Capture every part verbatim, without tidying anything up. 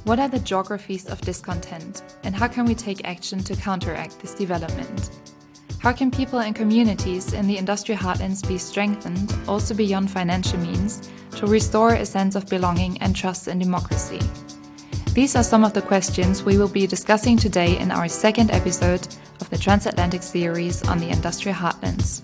What are the geographies of discontent, and how can we take action to counteract this development? How can people and communities in the industrial heartlands be strengthened, also beyond financial means, to restore a sense of belonging and trust in democracy? These are some of the questions we will be discussing today in our second episode of the Transatlantic series on the industrial heartlands.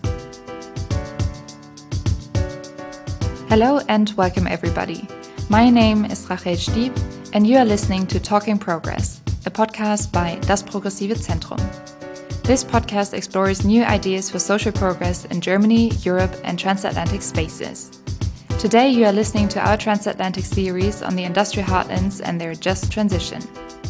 Hello and welcome everybody. My name is Rachel Stieb and you are listening to Talking Progress, a podcast by Das Progressive Zentrum. This podcast explores new ideas for social progress in Germany, Europe and transatlantic spaces. Today you are listening to our transatlantic series on the industrial heartlands and their just transition.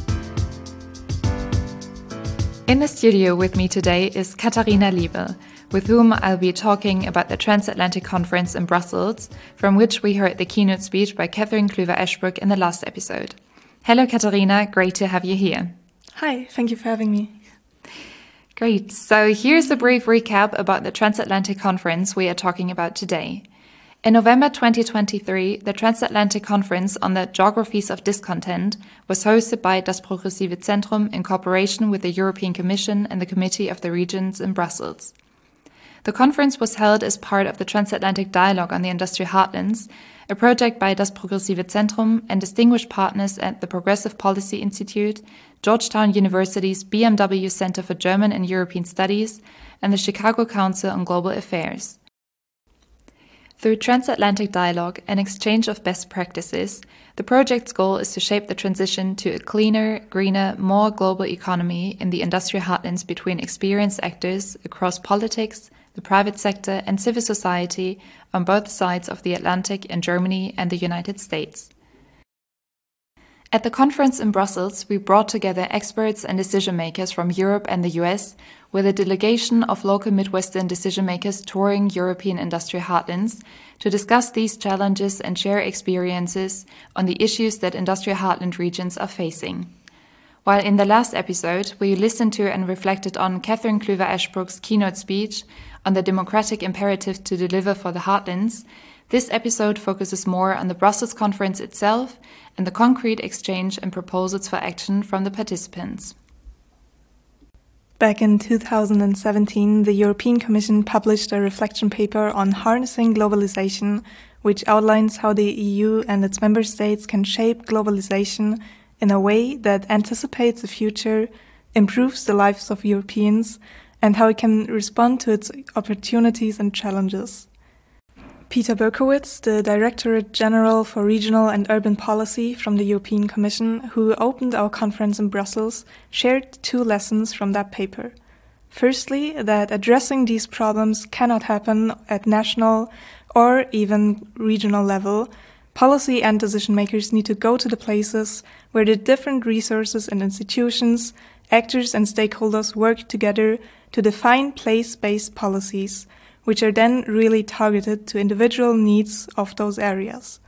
In the studio with me today is Katharina Liebel, with whom I'll be talking about the Transatlantic Conference in Brussels, from which we heard the keynote speech by Catherine Kluwer-Ashbrook in the last episode. Hello Katharina, great to have you here. Hi, thank you for having me. Great, so here's a brief recap about the Transatlantic Conference we are talking about today. In November twenty twenty-three, the Transatlantic Conference on the Geographies of Discontent was hosted by Das Progressive Zentrum in cooperation with the European Commission and the Committee of the Regions in Brussels. The conference was held as part of the Transatlantic Dialogue on the Industrial Heartlands, a project by Das Progressive Zentrum and distinguished partners at the Progressive Policy Institute, Georgetown University's B M W Center for German and European Studies, and the Chicago Council on Global Affairs. Through transatlantic dialogue and exchange of best practices, the project's goal is to shape the transition to a cleaner, greener, more global economy in the industrial heartlands between experienced actors across politics, the private sector and civil society on both sides of the Atlantic in Germany and the United States. At the conference in Brussels, we brought together experts and decision-makers from Europe and the U S with a delegation of local Midwestern decision-makers touring European industrial heartlands to discuss these challenges and share experiences on the issues that industrial heartland regions are facing. While in the last episode, we listened to and reflected on Catherine Kluwer-Ashbrook's keynote speech on the democratic imperative to deliver for the heartlands, this episode focuses more on the Brussels conference itself and the concrete exchange and proposals for action from the participants. Back in two thousand seventeen, the European Commission published a reflection paper on harnessing globalization, which outlines how the E U and its member states can shape globalization in a way that anticipates the future, improves the lives of Europeans, and how it can respond to its opportunities and challenges. Peter Berkowitz, the Directorate General for Regional and Urban Policy from the European Commission, who opened our conference in Brussels, shared two lessons from that paper. Firstly, that addressing these problems cannot happen at national or even regional level. Policy and decision makers need to go to the places where the different resources and institutions, actors and stakeholders work together to define place-based policies, which are then really targeted to individual needs of those areas.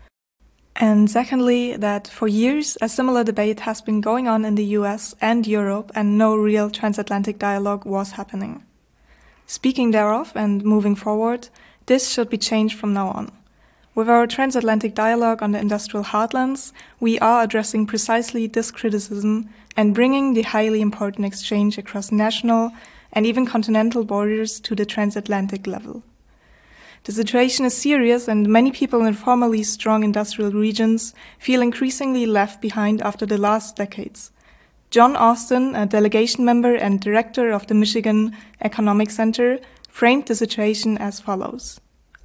And secondly, that for years a similar debate has been going on in the U S and Europe and no real transatlantic dialogue was happening. Speaking thereof and moving forward, this should be changed from now on. With our transatlantic dialogue on the industrial heartlands, we are addressing precisely this criticism and bringing the highly important exchange across national and even continental borders to the transatlantic level. The situation is serious and many people in formerly strong industrial regions feel increasingly left behind after the last decades. John Austin, a delegation member and director of the Michigan Economic Center, framed the situation as follows.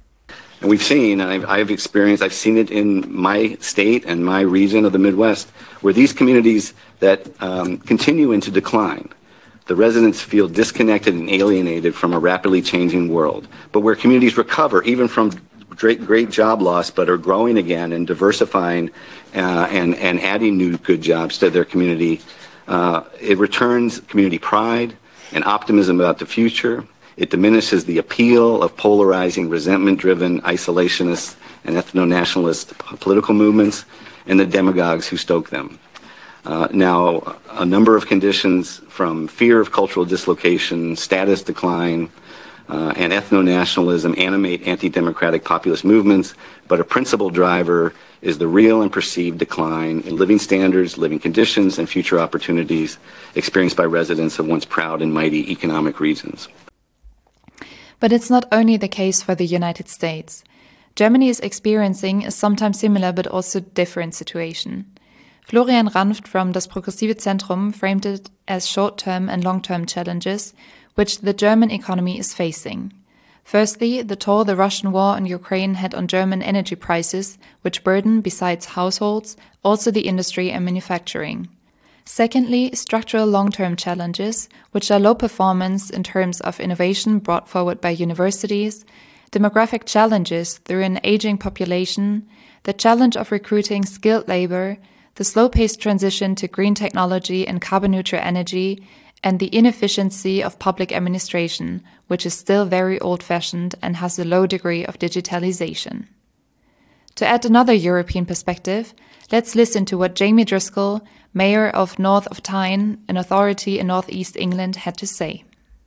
And we've seen, and I've, I've experienced, I've seen it in my state and my region of the Midwest, where these communities that um, continue into decline, the residents feel disconnected and alienated from a rapidly changing world. But where communities recover, even from great, great job loss, but are growing again and diversifying uh, and, and adding new good jobs to their community, uh, it returns community pride and optimism about the future. It diminishes the appeal of polarizing, resentment-driven, isolationist and ethno-nationalist political movements and the demagogues who stoke them. Uh, now, a number of conditions from fear of cultural dislocation, status decline, uh, and ethno-nationalism animate anti-democratic populist movements, but a principal driver is the real and perceived decline in living standards, living conditions, and future opportunities experienced by residents of once proud and mighty economic regions. But it's not only the case for the United States. Germany is experiencing a sometimes similar but also different situation. Florian Ranft from Das Progressive Zentrum framed it as short-term and long-term challenges which the German economy is facing. Firstly, the toll the Russian war on Ukraine had on German energy prices, which burden, besides households, also the industry and manufacturing. Secondly, structural long-term challenges, which are low performance in terms of innovation brought forward by universities, demographic challenges through an aging population, the challenge of recruiting skilled labor, the slow-paced transition to green technology and carbon-neutral energy, and the inefficiency of public administration, which is still very old-fashioned and has a low degree of digitalization. To add another European perspective, let's listen to what Jamie Driscoll, mayor of North of Tyne, an authority in northeast England, had to say.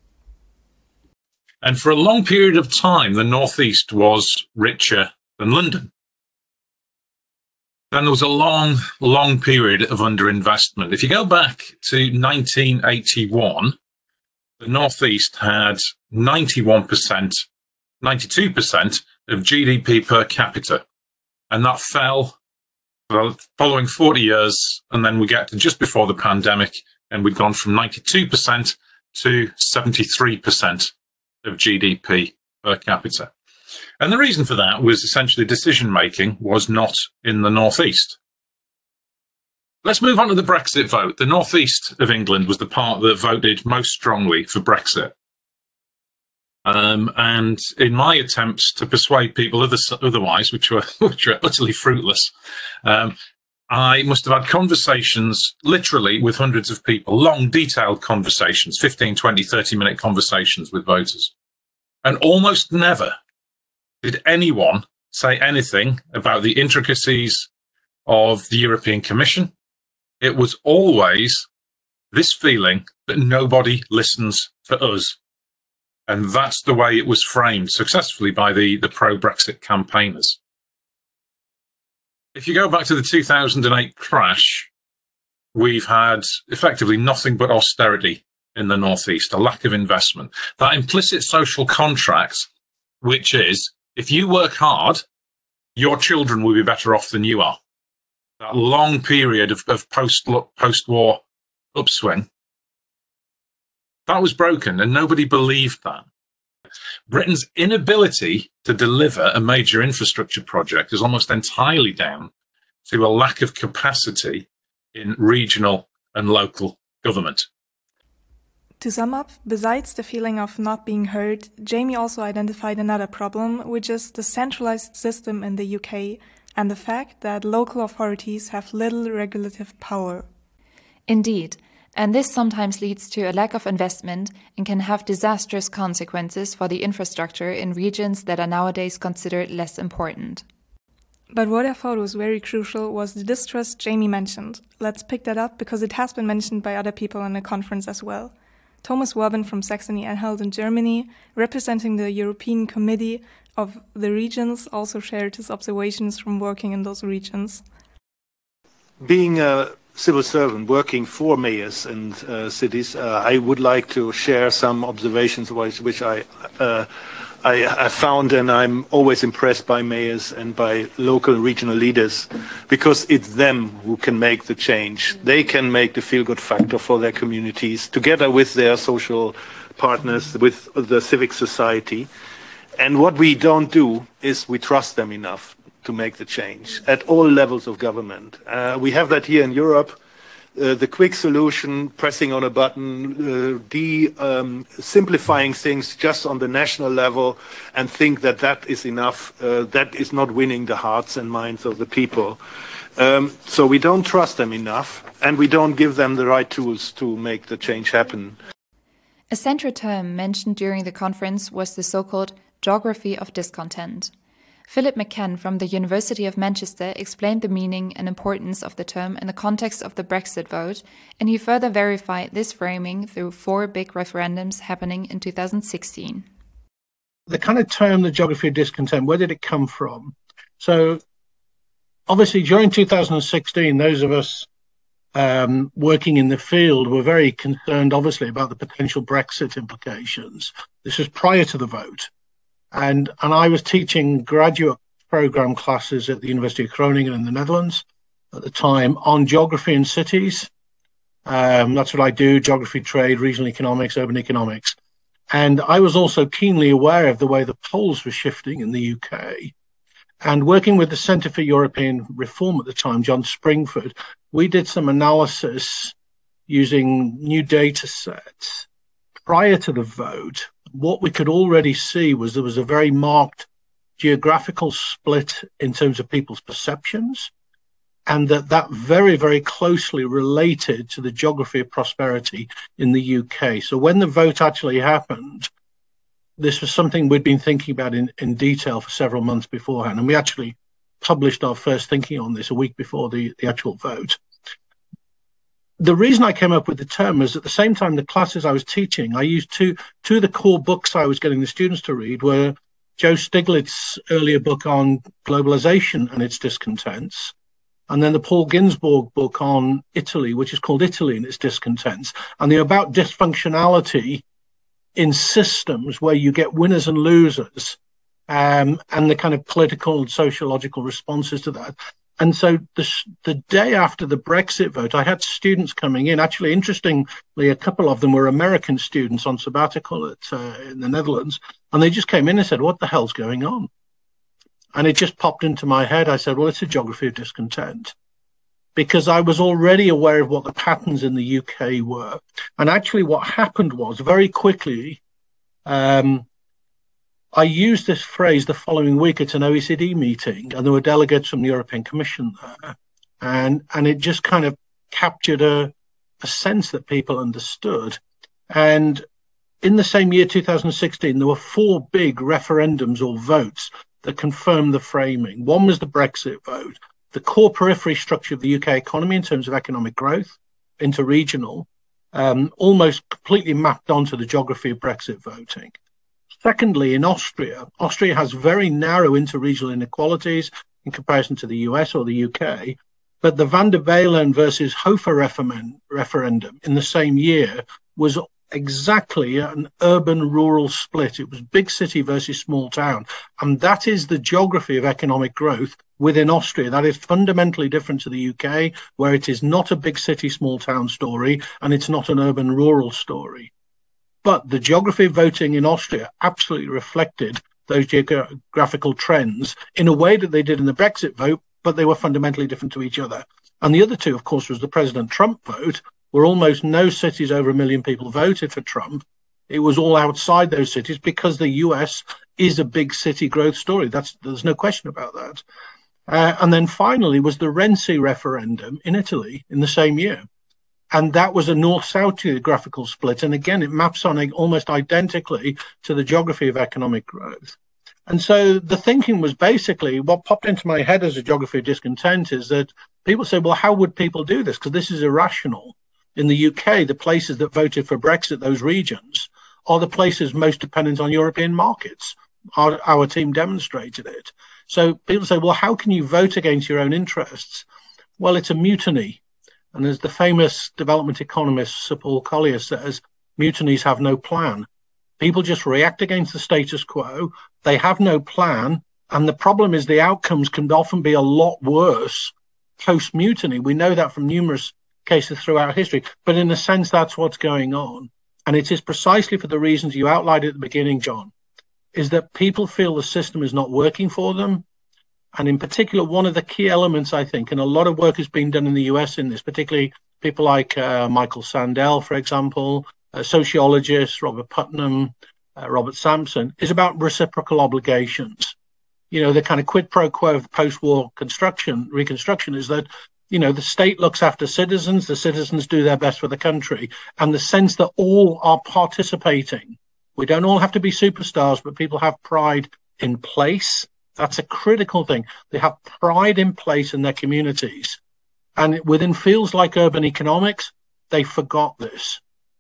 And for a long period of time, the northeast was richer than London. Then there was a long, long period of underinvestment. If you go back to nineteen eighty-one, the Northeast had ninety-one percent, ninety-two percent of G D P per capita. And that fell for the following forty years. And then we get to just before the pandemic, and we'd gone from ninety-two percent to seventy-three percent of G D P per capita. And the reason for that was essentially decision-making was not in the Northeast. Let's move on to the Brexit vote. The Northeast of England was the part that voted most strongly for Brexit. Um, and in my attempts to persuade people other, otherwise, which were, which were utterly fruitless, um, I must have had conversations literally with hundreds of people, long, detailed conversations, fifteen, twenty, thirty minute conversations with voters. And almost never did anyone say anything about the intricacies of the European Commission. It was always this feeling that nobody listens to us. And that's the way it was framed successfully by the, the pro-Brexit campaigners. If you go back to the two thousand eight crash, we've had effectively nothing but austerity in the Northeast, a lack of investment. That implicit social contract, which is, if you work hard, your children will be better off than you are. That long period of, of post, post-war upswing, that was broken and nobody believed that. Britain's inability to deliver a major infrastructure project is almost entirely down to a lack of capacity in regional and local government. To sum up, besides the feeling of not being heard, Jamie also identified another problem, which is the centralized system in the U K and the fact that local authorities have little regulative power. Indeed, and this sometimes leads to a lack of investment and can have disastrous consequences for the infrastructure in regions that are nowadays considered less important. But what I thought was very crucial was the distrust Jamie mentioned. Let's pick that up because it has been mentioned by other people in the conference as well. Thomas Warben from Saxony-Anhalt in Germany, representing the European Committee of the Regions, also shared his observations from working in those regions. Being a civil servant working for mayors and uh, cities, uh, I would like to share some observations which, which I, uh, I, I found, and I'm always impressed by mayors and by local and regional leaders, because it's them who can make the change. They can make the feel-good factor for their communities, together with their social partners, with the civic society. And what we don't do is we trust them enough to make the change at all levels of government. Uh, we have that here in Europe. Uh, the quick solution, pressing on a button, uh, de um, simplifying things just on the national level, and think that that is enough. Uh, that is not winning the hearts and minds of the people. Um, so we don't trust them enough, and we don't give them the right tools to make the change happen. A central term mentioned during the conference was the so-called geography of discontent. Philip McCann from the University of Manchester explained the meaning and importance of the term in the context of the Brexit vote, and he further verified this framing through four big referendums happening in two thousand sixteen. the kind of term, the geography of discontent, where did it come from? So obviously during two thousand sixteen, those of us um, working in the field were very concerned, obviously, about the potential Brexit implications. This was prior to the vote. And, and I was teaching graduate program classes at the University of Groningen in the Netherlands at the time on geography in cities. Um, that's what I do, geography, trade, regional economics, urban economics. And I was also keenly aware of the way the polls were shifting in the U K. And working with the Centre for European Reform at the time, John Springford, we did some analysis using new data sets prior to the vote. What we could already see was there was a very marked geographical split in terms of people's perceptions, and that that very, very closely related to the geography of prosperity in the U K. So when the vote actually happened, this was something we'd been thinking about in, in detail for several months beforehand. And we actually published our first thinking on this a week before the, the actual vote. The reason I came up with the term was at the same time, the classes I was teaching, I used two, two of the core books I was getting the students to read were Joe Stiglitz's earlier book on globalization and its discontents, and then the Paul Ginsburg book on Italy, which is called Italy and its discontents. And they're about dysfunctionality in systems where you get winners and losers, um, and the kind of political and sociological responses to that. And so the, the day after the Brexit vote, I had students coming in. Actually, interestingly, a couple of them were American students on sabbatical at, uh, in the Netherlands. And they just came in and said, what the hell's going on? And it just popped into my head. I said, well, it's a geography of discontent. Because I was already aware of what the patterns in the U K were. And actually what happened was very quickly, um, I used this phrase the following week at an O E C D meeting, and there were delegates from the European Commission there. And, and it just kind of captured a, a sense that people understood. And in the same year, two thousand sixteen, there were four big referendums or votes that confirmed the framing. One was the Brexit vote, the core periphery structure of the U K economy in terms of economic growth, interregional, um, almost completely mapped onto the geography of Brexit voting. Secondly, in Austria, Austria has very narrow interregional inequalities in comparison to the U S or the U K, but the Van der Bellen versus Hofer referendum in the same year was exactly an urban-rural split. It was big city versus small town. And that is the geography of economic growth within Austria. That is fundamentally different to the U K, where it is not a big city, small town story, and it's not an urban-rural story. But the geography of voting in Austria absolutely reflected those geographical trends in a way that they did in the Brexit vote, but they were fundamentally different to each other. And the other two, of course, was the President Trump vote, where almost no cities over a million people voted for Trump. It was all outside those cities because the U S is a big city growth story. That's, there's no question about that. Uh, and then finally was the Renzi referendum in Italy in the same year. And that was a north-south geographical split. And again, it maps on almost identically to the geography of economic growth. And so the thinking was basically what popped into my head as a geography of discontent is that people say, well, how would people do this? Because this is irrational. In the U K, the places that voted for Brexit, those regions, are the places most dependent on European markets. Our, our team demonstrated it. So people say, well, how can you vote against your own interests? Well, it's a mutiny. And as the famous development economist Sir Paul Collier says, mutinies have no plan. People just react against the status quo. They have no plan. And the problem is the outcomes can often be a lot worse post-mutiny. We know that from numerous cases throughout history. But in a sense, that's what's going on. And it is precisely for the reasons you outlined at the beginning, John, is that people feel the system is not working for them. And in particular, one of the key elements, I think, and a lot of work has been done in the U S in this, particularly people like uh, Michael Sandel, for example, uh, sociologists, Robert Putnam, uh, Robert Sampson, is about reciprocal obligations. You know, the kind of quid pro quo of post-war construction, reconstruction is that, you know, the state looks after citizens, the citizens do their best for the country, and the sense that all are participating. We don't all have to be superstars, but people have pride in place. That's a critical thing. They have pride in place in their communities. And within fields like urban economics, they forgot this.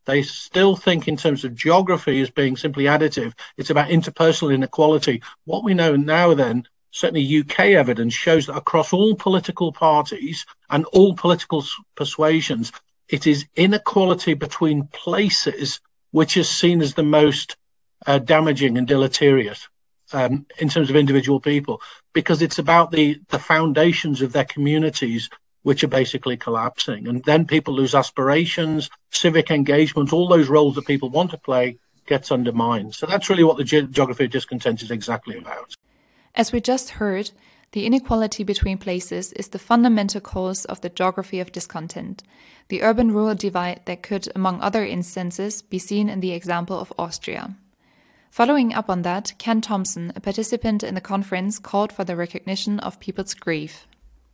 They still think in terms of geography as being simply additive. It's about interpersonal inequality. What we know now then, certainly U K evidence shows that across all political parties and all political persuasions, it is inequality between places which is seen as the most uh, damaging and deleterious um, in terms of individual people, because it's about the, the foundations of their communities which are basically collapsing. And then people lose aspirations, civic engagement, all those roles that people want to play gets undermined. So that's really what the ge- geography of discontent is exactly about. As we just heard, the inequality between places is the fundamental cause of the geography of discontent, the urban-rural divide that could, among other instances, be seen in the example of Austria. Following up on that, Ken Thompson, a participant in the conference, called for the recognition of people's grief.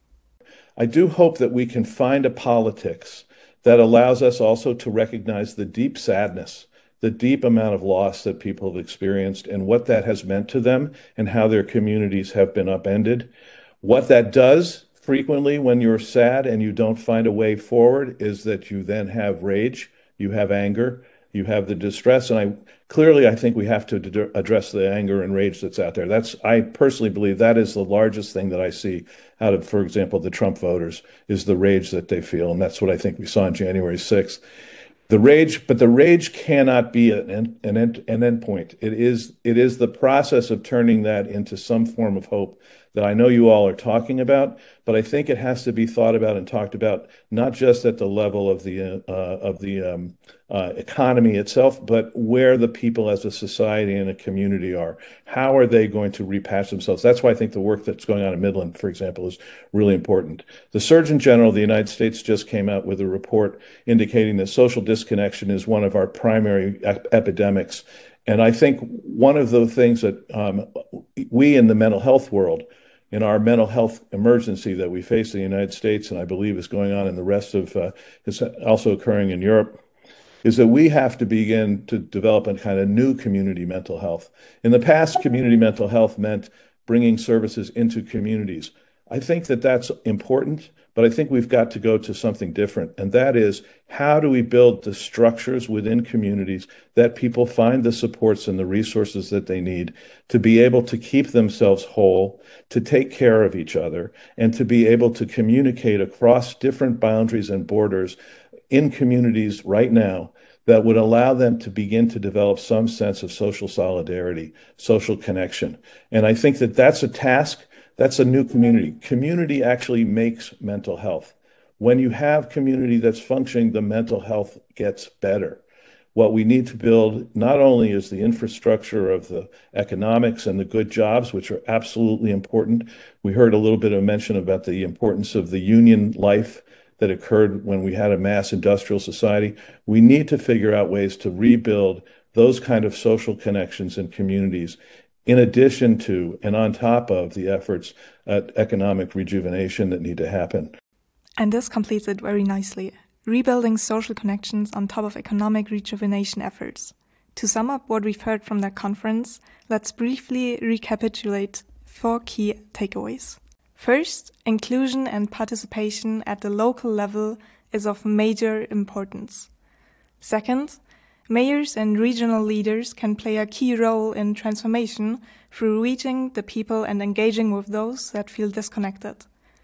I do hope that we can find a politics that allows us also to recognize the deep sadness, the deep amount of loss that people have experienced and what that has meant to them and how their communities have been upended. What that does frequently when you're sad and you don't find a way forward is that you then have rage, you have anger, you have the distress. And I clearly, I think we have to d- address the anger and rage that's out there. That's, I personally believe that is the largest thing that I see out of, for example, the Trump voters is the rage that they feel. And that's what I think we saw on January sixth. The rage, but the rage cannot be an end, an end, an end point. It is, it is the process of turning that into some form of hope that I know you all are talking about, but I think it has to be thought about and talked about not just at the level of the uh, of the um, uh, economy itself, but where the people as a society and a community are. How are they going to repatch themselves? That's why I think the work that's going on in Midland, for example, is really important. The Surgeon General of the United States just came out with a report indicating that social disconnection is one of our primary ep- epidemics. And I think one of the things that um, we in the mental health world, in our mental health emergency that we face in the United States, and I believe is going on in the rest of, uh, is also occurring in Europe, is that we have to begin to develop a kind of new community mental health. In the past, community mental health meant bringing services into communities. I think that that's important, but I think we've got to go to something different. And that is, how do we build the structures within communities that people find the supports and the resources that they need to be able to keep themselves whole, to take care of each other, and to be able to communicate across different boundaries and borders in communities right now that would allow them to begin to develop some sense of social solidarity, social connection. And I think that that's a task. That's a new community. Community actually makes mental health. When you have community that's functioning, the mental health gets better. What we need to build not only is the infrastructure of the economics and the good jobs, which are absolutely important. We heard a little bit of mention about the importance of the union life that occurred when we had a mass industrial society. We need to figure out ways to rebuild those kind of social connections in communities, in addition to and on top of the efforts at economic rejuvenation that need to happen. And this completes it very nicely. Rebuilding social connections on top of economic rejuvenation efforts. To sum up what we've heard from that conference, let's briefly recapitulate four key takeaways. First, inclusion and participation at the local level is of major importance. Second, mayors and regional leaders can play a key role in transformation through reaching the people and engaging with those that feel disconnected.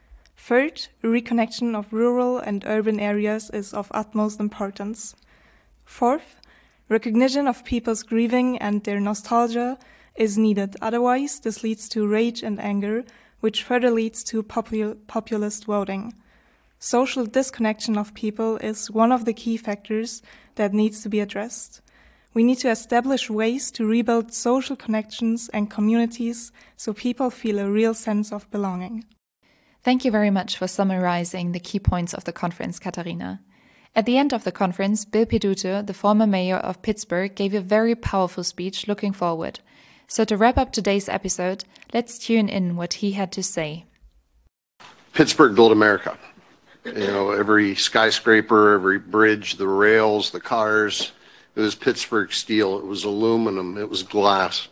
Third, reconnection of rural and urban areas is of utmost importance. Fourth, recognition of people's grieving and their nostalgia is needed. Otherwise, this leads to rage and anger, which further leads to popul- populist voting. Social disconnection of people is one of the key factors that needs to be addressed. We need to establish ways to rebuild social connections and communities so people feel a real sense of belonging. Thank you very much for summarizing the key points of the conference, Katharina. At the end of the conference, Bill Peduto, the former mayor of Pittsburgh, gave a very powerful speech looking forward. So to wrap up today's episode, let's tune in what he had to say. Pittsburgh built America. You know, every skyscraper, every bridge, the rails, the cars, it was Pittsburgh steel, it was aluminum, it was glass.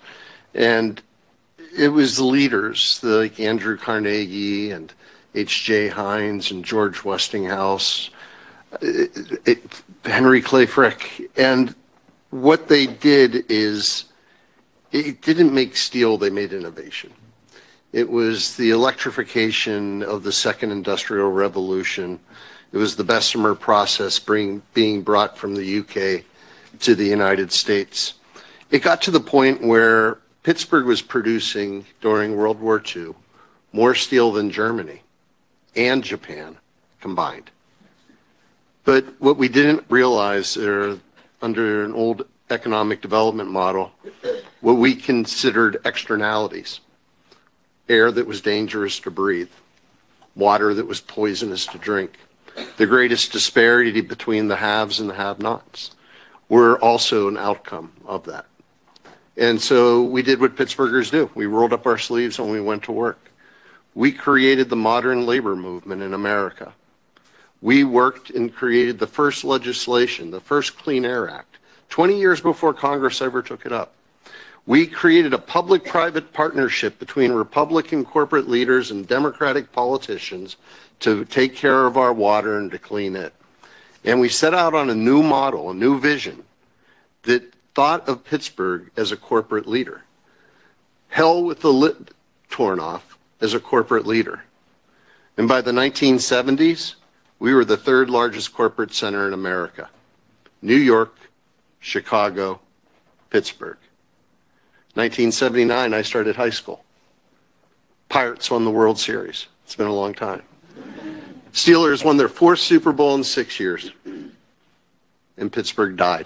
And it was the leaders like Andrew Carnegie and H J Heinz and George Westinghouse it, it, Henry Clay Frick. And what they did is, it didn't make steel, they made innovation. It was the electrification of the second industrial revolution. It was the Bessemer process bring, being brought from the U K to the United States. It got to the point where Pittsburgh was producing, during World War Two, more steel than Germany and Japan combined. But what we didn't realize, er, under an old economic development model, what we considered externalities. Air that was dangerous to breathe, water that was poisonous to drink. The greatest disparity between the haves and the have-nots were also an outcome of that. And so we did what Pittsburghers do. We rolled up our sleeves and we went to work. We created the modern labor movement in America. We worked and created the first legislation, the first Clean Air Act, twenty years before Congress ever took it up. We created a public-private partnership between Republican corporate leaders and Democratic politicians to take care of our water and to clean it. And we set out on a new model, a new vision that thought of Pittsburgh as a corporate leader. Hell with the lid torn off as a corporate leader. And by the nineteen seventies, we were the third largest corporate center in America. New York, Chicago, Pittsburgh. nineteen seventy-nine, I started high school. Pirates won the World Series. It's been a long time. Steelers won their fourth Super Bowl in six years. And Pittsburgh died.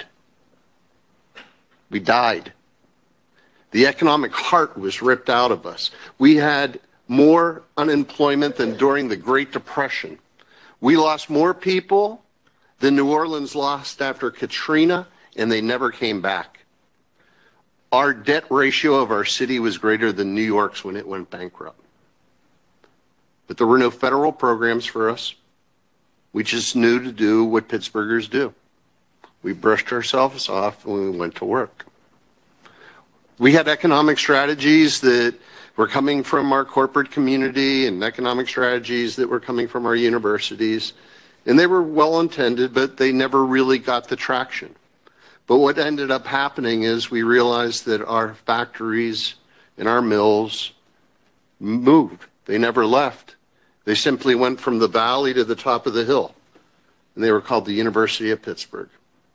We died. The economic heart was ripped out of us. We had more unemployment than during the Great Depression. We lost more people than New Orleans lost after Katrina, and they never came back. Our debt ratio of our city was greater than New York's when it went bankrupt. But there were no federal programs for us. We just knew to do what Pittsburghers do. We brushed ourselves off and we went to work. We had economic strategies that were coming from our corporate community and economic strategies that were coming from our universities. And they were well intended, but they never really got the traction. But what ended up happening is we realized that our factories and our mills moved. They never left. They simply went from the valley to the top of the hill. And they were called the University of Pittsburgh,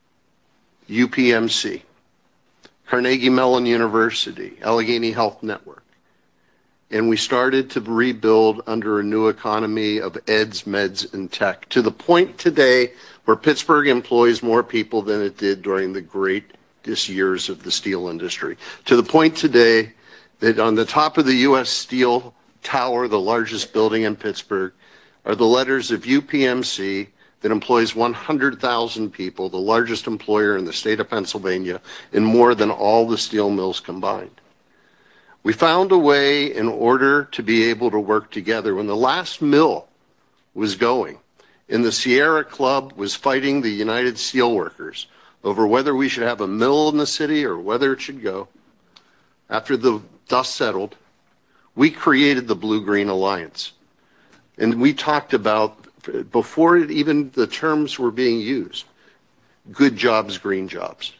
U P M C, Carnegie Mellon University, Allegheny Health Network. And we started to rebuild under a new economy of eds, meds, and tech, to the point today where Pittsburgh employs more people than it did during the greatest years of the steel industry. To the point today that on the top of the U S Steel Tower, the largest building in Pittsburgh, are the letters of U P M C that employs one hundred thousand people, the largest employer in the state of Pennsylvania, and more than all the steel mills combined. We found a way in order to be able to work together. When the last mill was going, and the Sierra Club was fighting the United Steelworkers over whether we should have a mill in the city or whether it should go, after the dust settled, we created the Blue-Green Alliance. And we talked about, before it even the terms were being used, good jobs, green jobs.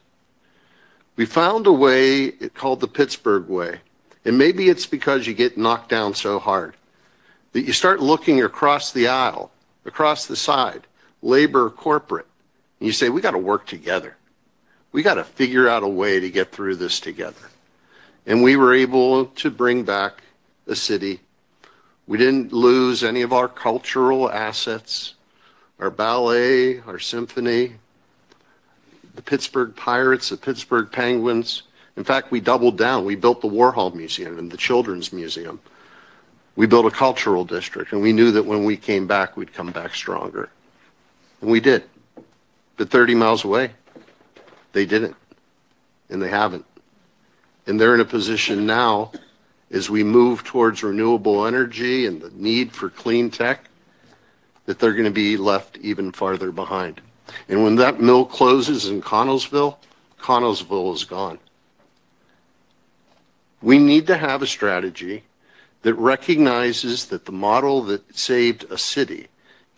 We found a way called the Pittsburgh way. And maybe it's because you get knocked down so hard that you start looking across the aisle, across the side, labor, corporate, and you say, we got to work together. We got to figure out a way to get through this together. And we were able to bring back a city. We didn't lose any of our cultural assets, our ballet, our symphony, the Pittsburgh Pirates, the Pittsburgh Penguins. In fact, we doubled down. We built the Warhol Museum and the Children's Museum. We built a cultural district, and we knew that when we came back, we'd come back stronger. And we did. But thirty miles away, they didn't, and they haven't. And they're in a position now, as we move towards renewable energy and the need for clean tech, that they're going to be left even farther behind. And when that mill closes in Connellsville, Connellsville is gone. We need to have a strategy that recognizes that the model that saved a city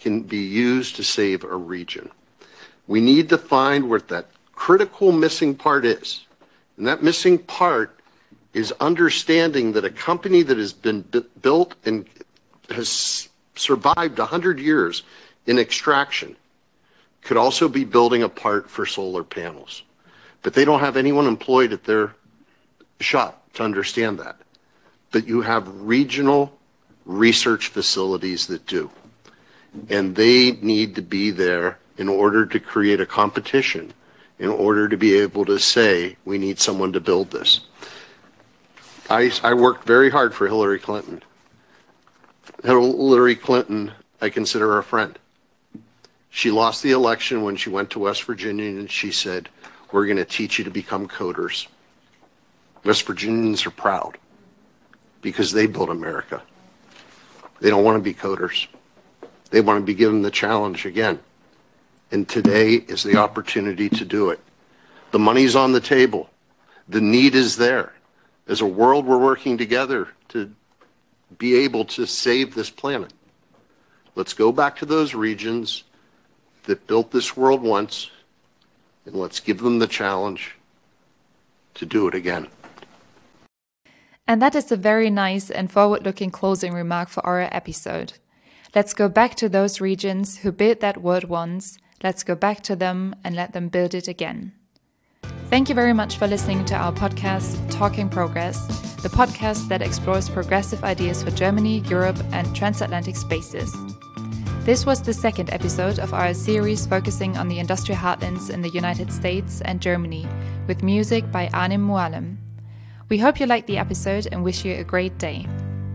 can be used to save a region. We need to find what that critical missing part is. And that missing part is understanding that a company that has been b- built and has survived one hundred years in extraction could also be building a part for solar panels. But they don't have anyone employed at their shop to understand that. But you have regional research facilities that do. And they need to be there in order to create a competition, in order to be able to say, we need someone to build this. I, I worked very hard for Hillary Clinton. Hillary Clinton, I consider her a friend. She lost the election when she went to West Virginia and she said, we're going to teach you to become coders. West Virginians are proud because they built America. They don't want to be coders. They want to be given the challenge again. And today is the opportunity to do it. The money's on the table. The need is there. As a world, we're working together to be able to save this planet. Let's go back to those regions that built this world once, and let's give them the challenge to do it again. And that is a very nice and forward-looking closing remark for our episode. Let's go back to those regions who built that world once. Let's go back to them and let them build it again. Thank you very much for listening to our podcast, Talking Progress, the podcast that explores progressive ideas for Germany, Europe, and transatlantic spaces. This was the second episode of our series focusing on the industrial heartlands in the United States and Germany, with music by Arnim Mualem. We hope you liked the episode and wish you a great day.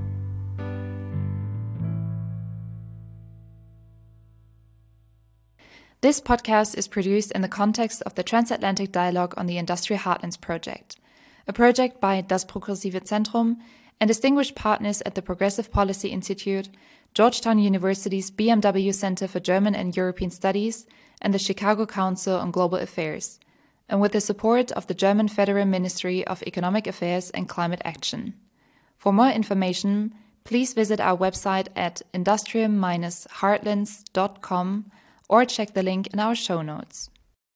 This podcast is produced in the context of the Transatlantic Dialogue on the Industrial Heartlands project, a project by Das Progressive Zentrum and distinguished partners at the Progressive Policy Institute, Georgetown University's B M W Center for German and European Studies, and the Chicago Council on Global Affairs, and with the support of the German Federal Ministry of Economic Affairs and Climate Action. For more information, please visit our website at industrial dash heartlands dot com or check the link in our show notes.